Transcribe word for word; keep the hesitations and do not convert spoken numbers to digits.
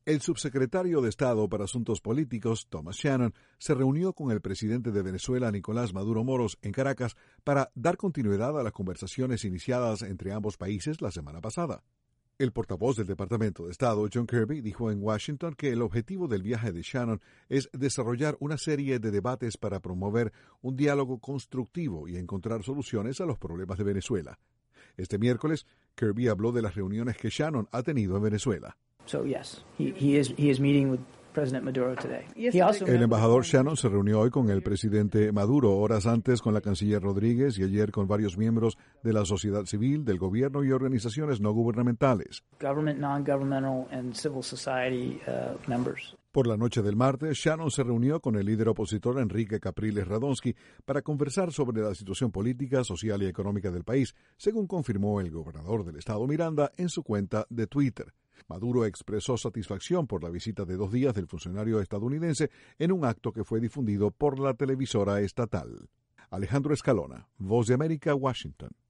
El subsecretario de Estado para Asuntos Políticos, Thomas Shannon, se reunió con el presidente de Venezuela, Nicolás Maduro Moros, en Caracas para dar continuidad a las conversaciones iniciadas entre ambos países la semana pasada. El portavoz del Departamento de Estado, John Kirby, dijo en Washington que el objetivo del viaje de Shannon es desarrollar una serie de debates para promover un diálogo constructivo y encontrar soluciones a los problemas de Venezuela. Este miércoles, Kirby habló de las reuniones que Shannon ha tenido en Venezuela. So yes, he, he is he is meeting with President Maduro today. He also El embajador Shannon se reunió hoy con el presidente Maduro, horas antes con la canciller Rodríguez y ayer con varios miembros de la sociedad civil, del gobierno y organizaciones no gubernamentales. government, non-governmental, and civil society uh, members. Por la noche del martes, Shannon se reunió con el líder opositor Enrique Capriles Radonsky para conversar sobre la situación política, social y económica del país, según confirmó el gobernador del estado Miranda en su cuenta de Twitter. Maduro expresó satisfacción por la visita de dos días del funcionario estadounidense en un acto que fue difundido por la televisora estatal. Alejandro Escalona, Voz de América, Washington.